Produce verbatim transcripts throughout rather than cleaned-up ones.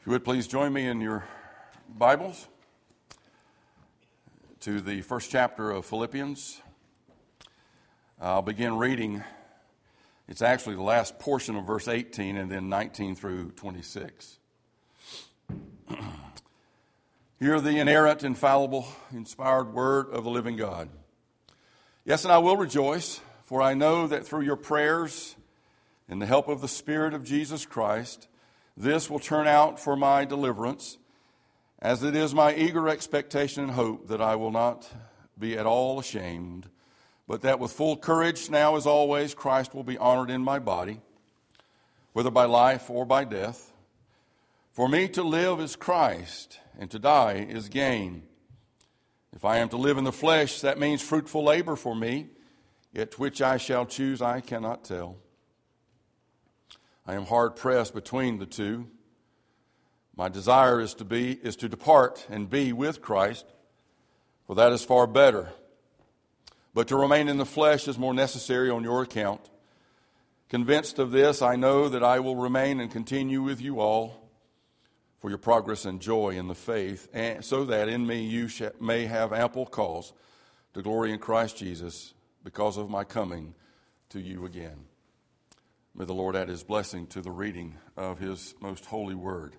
If you would please join me in your Bibles to the first chapter of Philippians. I'll begin reading. It's actually the last portion of verse eighteen and then nineteen through twenty-six. Hear the inerrant, infallible, inspired word of the living God. Yes, and I will rejoice, for I know that through your prayers and the help of the Spirit of Jesus Christ, this will turn out for my deliverance, as it is my eager expectation and hope that I will not be at all ashamed, but that with full courage, now as always, Christ will be honored in my body, whether by life or by death. For me to live is Christ, and to die is gain. If I am to live in the flesh, that means fruitful labor for me, yet which I shall choose I cannot tell. I am hard pressed between the two. My desire is to be is to depart and be with Christ, for that is far better. But to remain in the flesh is more necessary on your account. Convinced of this, I know that I will remain and continue with you all for your progress and joy in the faith, and so that in me you sh- may have ample cause to glory in Christ Jesus because of my coming to you again. May the Lord add his blessing to the reading of his most holy word.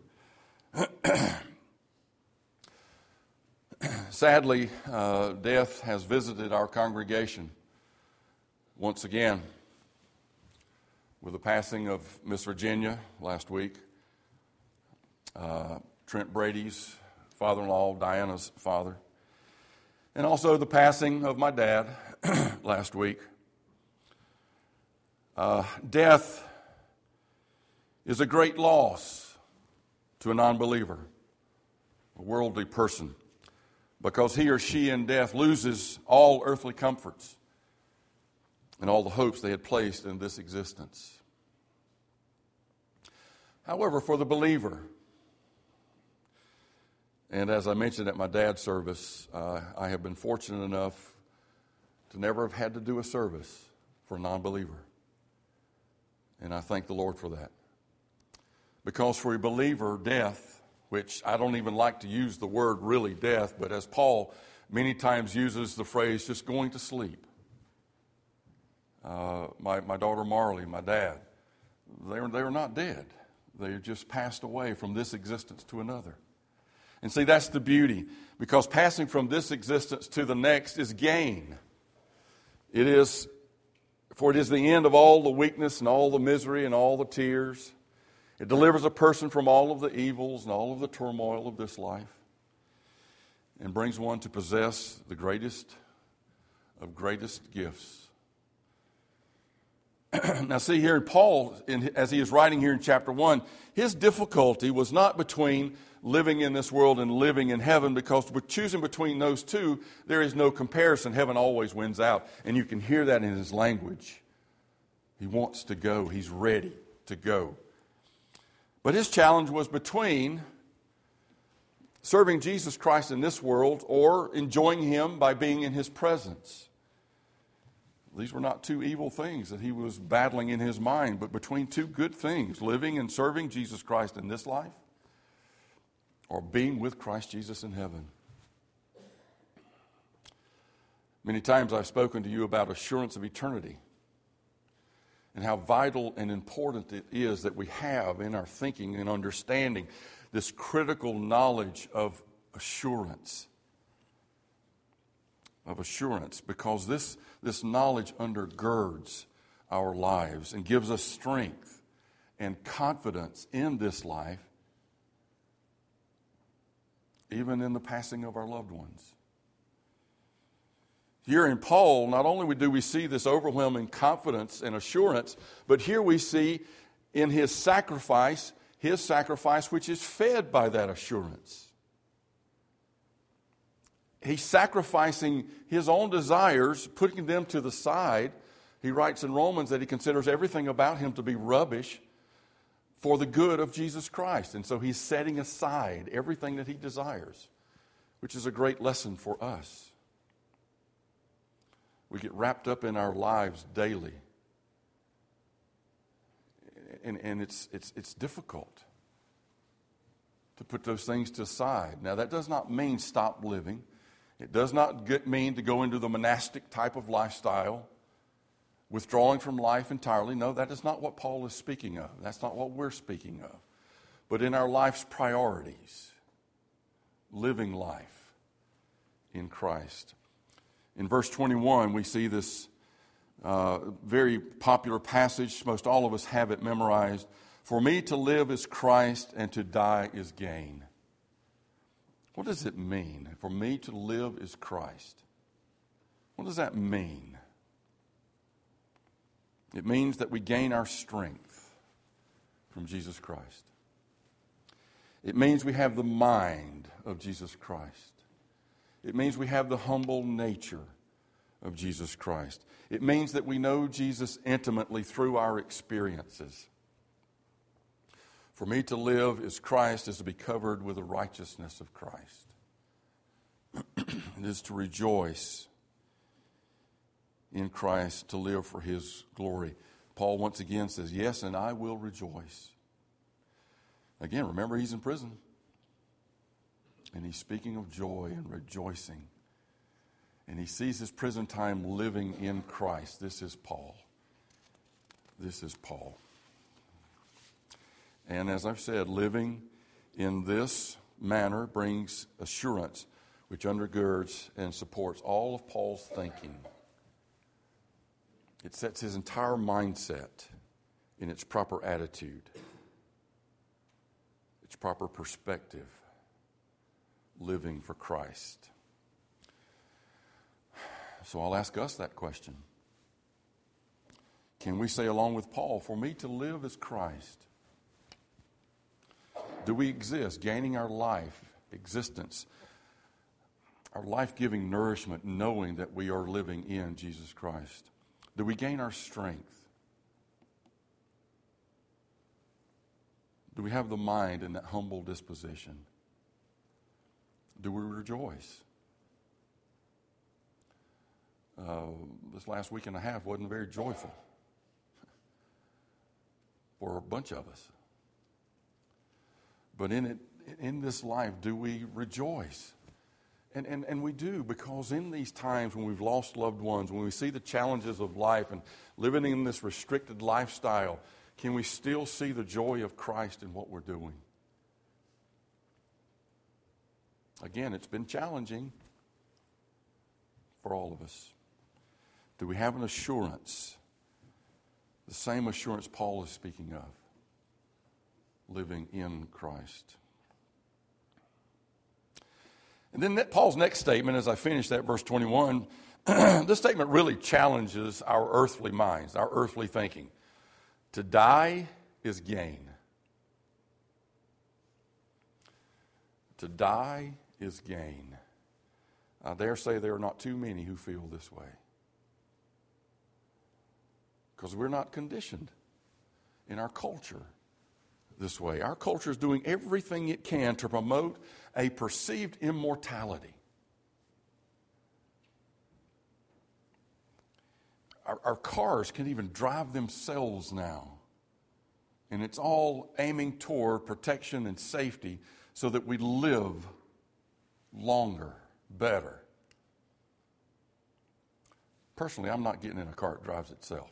Sadly, uh, death has visited our congregation once again with the passing of Miss Virginia last week, uh, Trent Brady's father-in-law, Diana's father, and also the passing of my dad last week. Uh, death is a great loss to a non-believer, a worldly person, because he or she in death loses all earthly comforts and all the hopes they had placed in this existence. However, for the believer, and as I mentioned at my dad's service, uh, I have been fortunate enough to never have had to do a service for a non-believer. And I thank the Lord for that. Because for a believer, death, which I don't even like to use the word really death, but as Paul many times uses the phrase just going to sleep. Uh, my, my daughter Marley, my dad, they were, they were not dead. They just passed away from this existence to another. And see, that's the beauty, because passing from this existence to the next is gain. It is For it is the end of all the weakness and all the misery and all the tears. It delivers a person from all of the evils and all of the turmoil of this life and brings one to possess the greatest of greatest gifts. Now see here, Paul, in, as he is writing here in chapter one, his difficulty was not between living in this world and living in heaven, because with choosing between those two, there is no comparison. Heaven always wins out, and you can hear that in his language. He wants to go. He's ready to go. But his challenge was between serving Jesus Christ in this world or enjoying him by being in his presence. These were not two evil things that he was battling in his mind, but between two good things, living and serving Jesus Christ in this life or being with Christ Jesus in heaven. Many times I've spoken to you about assurance of eternity and how vital and important it is that we have in our thinking and understanding this critical knowledge of assurance. Of assurance, because this, this knowledge undergirds our lives and gives us strength and confidence in this life, even in the passing of our loved ones. Here in Paul, not only do we see this overwhelming confidence and assurance, but here we see in his sacrifice, his sacrifice which is fed by that assurance. He's sacrificing his own desires, putting them to the side. He writes in Romans that he considers everything about him to be rubbish for the good of Jesus Christ. And so he's setting aside everything that he desires, which is a great lesson for us. We get wrapped up in our lives daily. And, and it's, it's, it's difficult. to put those things to the side. Now, that does not mean stop living. It does not get, mean to go into the monastic type of lifestyle, withdrawing from life entirely. No, that is not what Paul is speaking of. That's not what we're speaking of. But in our life's priorities, living life in Christ. In verse twenty-one, we see this uh, very popular passage. Most all of us have it memorized. For me to live is Christ, and to die is gain. What does it mean? For me to live is Christ. What does that mean? It means that we gain our strength from Jesus Christ. It means we have the mind of Jesus Christ. It means we have the humble nature of Jesus Christ. It means that we know Jesus intimately through our experiences. For me to live is Christ, is to be covered with the righteousness of Christ. It is to rejoice in Christ, to live for His glory. Paul once again says, yes, and I will rejoice. Again, remember he's in prison. And he's speaking of joy and rejoicing. And he sees his prison time living in Christ. This is Paul. This is Paul. And as I've said, living in this manner brings assurance, which undergirds and supports all of Paul's thinking. It sets his entire mindset in its proper attitude, its proper perspective, living for Christ. So I'll ask us that question. Can we say along with Paul, for me to live is Christ? Do we exist, gaining our life, existence, our life-giving nourishment, knowing that we are living in Jesus Christ? Do we gain our strength? Do we have the mind and that humble disposition? Do we rejoice? Uh, this last week and a half wasn't very joyful for a bunch of us. But in it, in this life, do we rejoice? And, and and we do, because in these times when we've lost loved ones, when we see the challenges of life and living in this restricted lifestyle, can we still see the joy of Christ in what we're doing? Again, it's been challenging for all of us. Do we have an assurance, the same assurance Paul is speaking of, living in Christ? And then that, Paul's next statement, as I finish that, verse twenty-one, this statement really challenges our earthly minds, our earthly thinking. To die is gain. To die is gain. I dare say there are not too many who feel this way, because we're not conditioned in our culture this way. Our culture is doing everything it can to promote a perceived immortality. Our, our cars can even drive themselves now. And it's all aiming toward protection and safety so that we live longer, better. Personally, I'm not getting in a car that drives itself.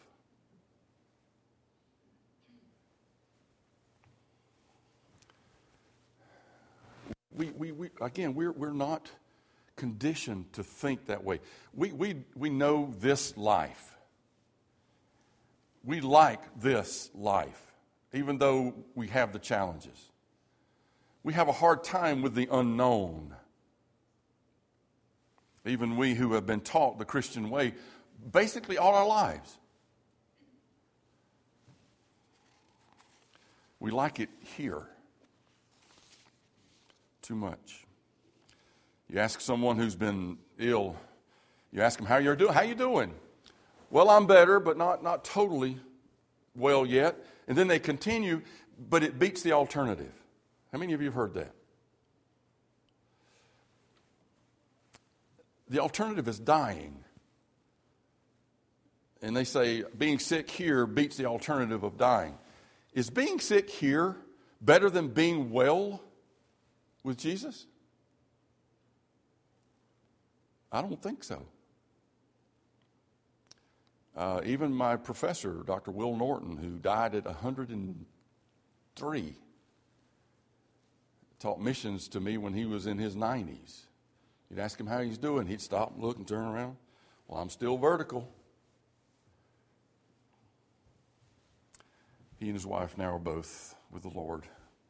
We, we, we again, we're, we're not conditioned to think that way. We, we, we know this life. We like this life, even though we have the challenges. We have a hard time with the unknown. Even we who have been taught the Christian way basically all our lives. We like it here too much. You ask someone who's been ill, you ask them, how you doing? How you doing? Well, I'm better, but not, not totally well yet. And then they continue, but it beats the alternative. How many of you have heard that? The alternative is dying. And they say being sick here beats the alternative of dying. Is being sick here better than being well with Jesus? I don't think so. Uh, even my professor, Doctor Will Norton, who died at one hundred three, taught missions to me when he was in his nineties. You'd ask him how he's doing. He'd stop and look and turn around. Well, I'm still vertical. He and his wife now are both with the Lord.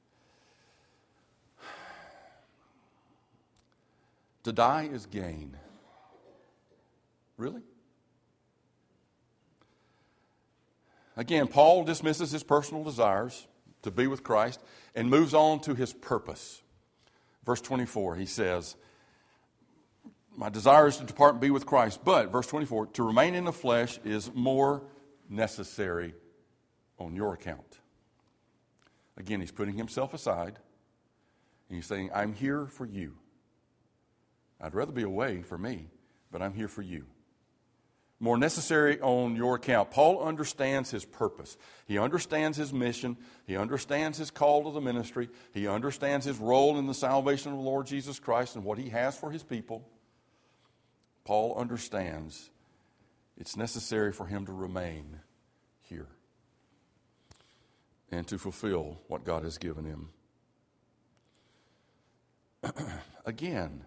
To die is gain. Really? Again, Paul dismisses his personal desires to be with Christ and moves on to his purpose. Verse twenty-four, he says, my desire is to depart and be with Christ. But, verse twenty-four, to remain in the flesh is more necessary on your account. Again, he's putting himself aside. And he's saying, I'm here for you. I'd rather be away for me, but I'm here for you. More necessary on your account. Paul understands his purpose. He understands his mission. He understands his call to the ministry. He understands his role in the salvation of the Lord Jesus Christ and what he has for his people. Paul understands it's necessary for him to remain here and to fulfill what God has given him. Again,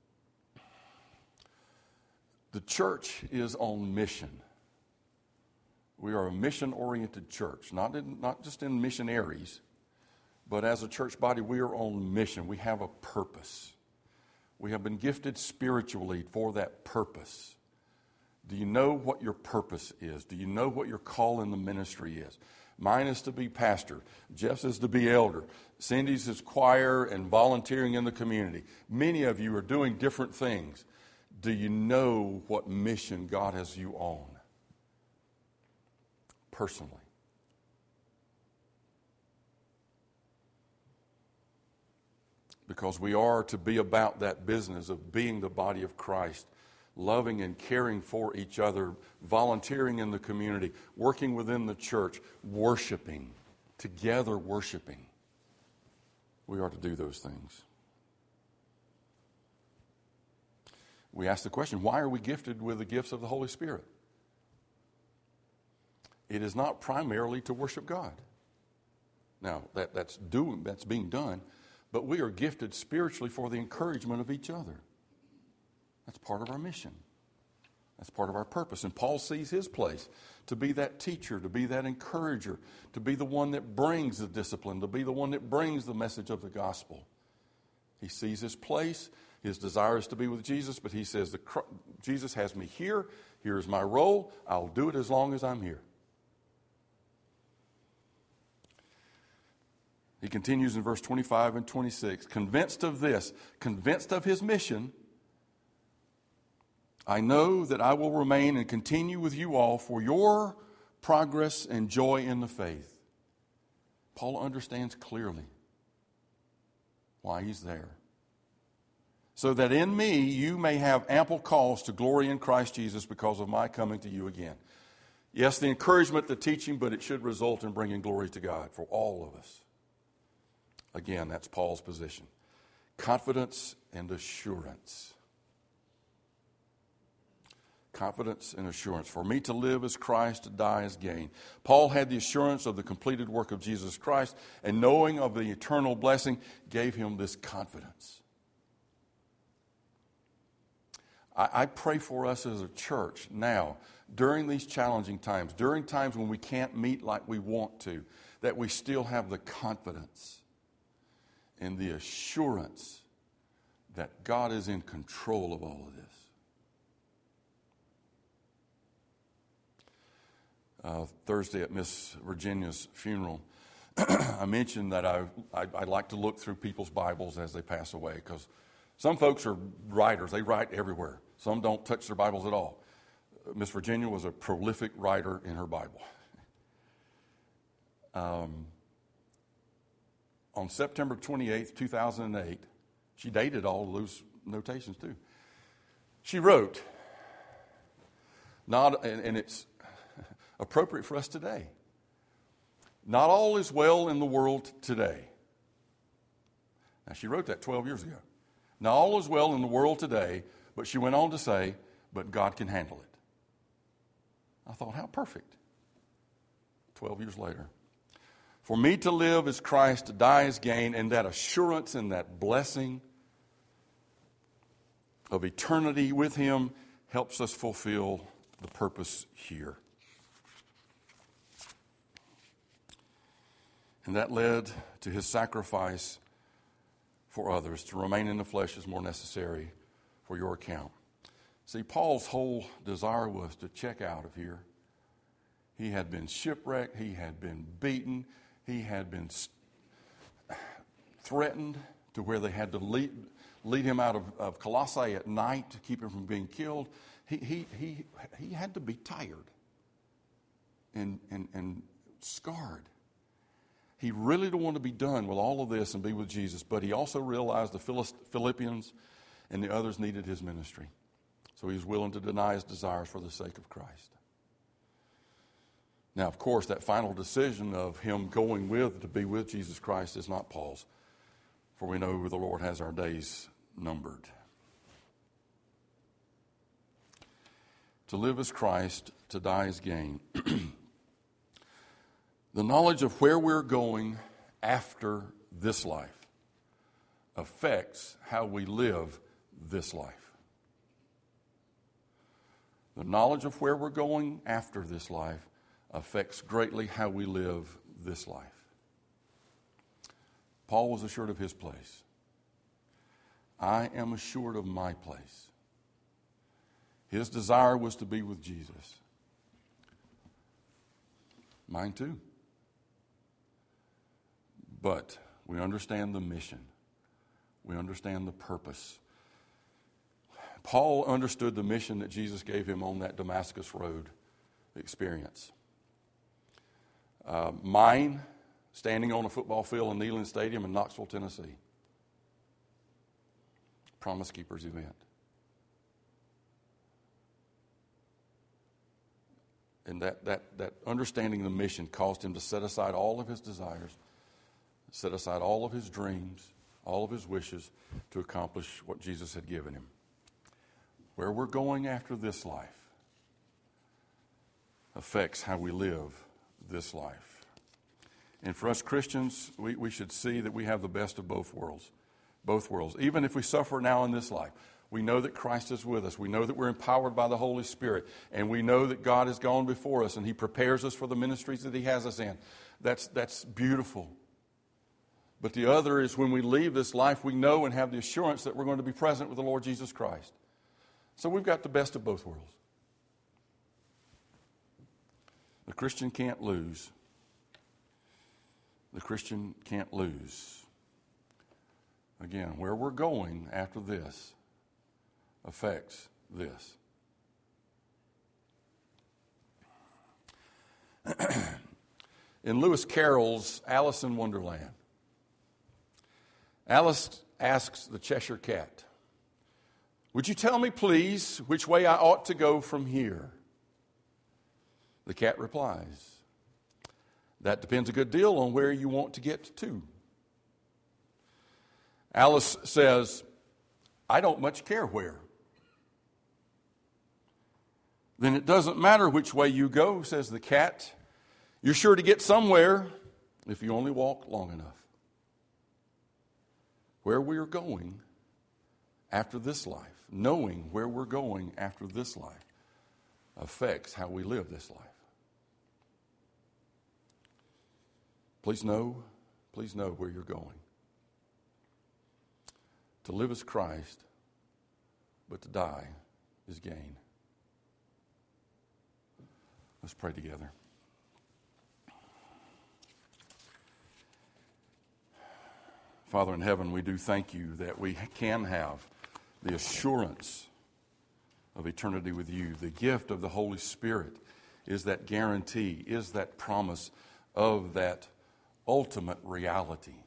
the church is on mission. We are a mission-oriented church, not in, not just in missionaries, but as a church body, we are on mission. We have a purpose. We have been gifted spiritually for that purpose. Do you know what your purpose is? Do you know what your call in the ministry is? Mine is to be pastor. Jeff's is to be elder. Cindy's is choir and volunteering in the community. Many of you are doing different things. Do you know what mission God has you on? Personally. Because we are to be about that business of being the body of Christ, loving and caring for each other, volunteering in the community, working within the church, worshiping, together worshiping. We are to do those things. We ask the question, why are we gifted with the gifts of the Holy Spirit? It is not primarily to worship God. Now, that, that's doing, that's being done, but we are gifted spiritually for the encouragement of each other. That's part of our mission. That's part of our purpose. And Paul sees his place to be that teacher, to be that encourager, to be the one that brings the discipline, to be the one that brings the message of the gospel. He sees his place. His desire is to be with Jesus, but he says, the, Jesus has me here. Here's my role. I'll do it as long as I'm here. He continues in verse twenty-five and twenty-six. Convinced of this, convinced of his mission, I know that I will remain and continue with you all for your progress and joy in the faith. Paul understands clearly why he's there. So that in me you may have ample cause to glory in Christ Jesus because of my coming to you again. Yes, the encouragement, the teaching, but it should result in bringing glory to God for all of us. Again, that's Paul's position. Confidence and assurance. Confidence and assurance. For me to live is Christ, to die is gain. Paul had the assurance of the completed work of Jesus Christ, and knowing of the eternal blessing gave him this confidence. I pray for us as a church now, during these challenging times, during times when we can't meet like we want to, that we still have the confidence and the assurance that God is in control of all of this. Uh, Thursday at Miss Virginia's funeral, I mentioned that I, I, I like to look through people's Bibles as they pass away, because some folks are writers. They write everywhere. Some don't touch their Bibles at all. Miss Virginia was a prolific writer in her Bible. Um, on September twenty-eighth, two thousand eight, she dated all of those notations too. She wrote, not, and, and it's appropriate for us today, not all is well in the world today. Now, she wrote that twelve years ago. Now, all is well in the world today, but she went on to say, but God can handle it. I thought, how perfect. twelve years later. For me to live is Christ, to die is gain, and that assurance and that blessing of eternity with Him helps us fulfill the purpose here. And that led to His sacrifice for others. To remain in the flesh is more necessary for your account. See, Paul's whole desire was to check out of here. He had been shipwrecked. He had been beaten. He had been threatened to where they had to lead, lead him out of, of Colossae at night to keep him from being killed. He, he, he, he had to be tired and, and, and scarred. He really didn't want to be done with all of this and be with Jesus, but he also realized the Philippians and the others needed his ministry. So he was willing to deny his desires for the sake of Christ. Now, of course, that final decision of him going with to be with Jesus Christ is not Paul's, for we know the Lord has our days numbered. To live as Christ, to die as gain. The knowledge of where we're going after this life affects how we live this life. The knowledge of where we're going after this life affects greatly how we live this life. Paul was assured of his place. I am assured of my place. His desire was to be with Jesus. Mine too. But we understand the mission. We understand the purpose. Paul understood the mission that Jesus gave him on that Damascus Road experience. Uh, mine, standing on a football field in Neyland Stadium in Knoxville, Tennessee. Promise Keepers event. And that, that, that understanding the mission caused him to set aside all of his desires, set aside all of his dreams, all of his wishes to accomplish what Jesus had given him. Where we're going after this life affects how we live this life. And for us Christians, we, we should see that we have the best of both worlds. Both worlds. Even if we suffer now in this life, we know that Christ is with us. We know that we're empowered by the Holy Spirit. And we know that God has gone before us and He prepares us for the ministries that He has us in. That's, that's beautiful. But the other is when we leave this life, we know and have the assurance that we're going to be present with the Lord Jesus Christ. So we've got the best of both worlds. The Christian can't lose. The Christian can't lose. Again, where we're going after this affects this. In Lewis Carroll's Alice in Wonderland, Alice asks the Cheshire Cat, "Would you tell me, please, which way I ought to go from here?" The cat replies, "That depends a good deal on where you want to get to." Alice says, "I don't much care where." "Then it doesn't matter which way you go," says the cat. "You're sure to get somewhere if you only walk long enough." Where we are going after this life, knowing where we're going after this life, affects how we live this life. Please know, please know where you're going. To live is Christ, but to die is gain. Let's pray together. Father in heaven, we do thank you that we can have the assurance of eternity with you. The gift of the Holy Spirit is that guarantee, is that promise of that ultimate reality.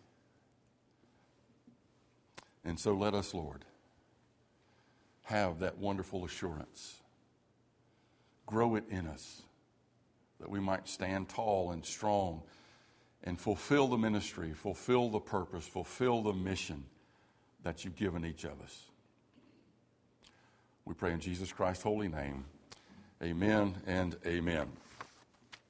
And so let us, Lord, have that wonderful assurance. Grow it in us, that we might stand tall and strong and fulfill the ministry, fulfill the purpose, fulfill the mission that you've given each of us. We pray in Jesus Christ's holy name. Amen and amen.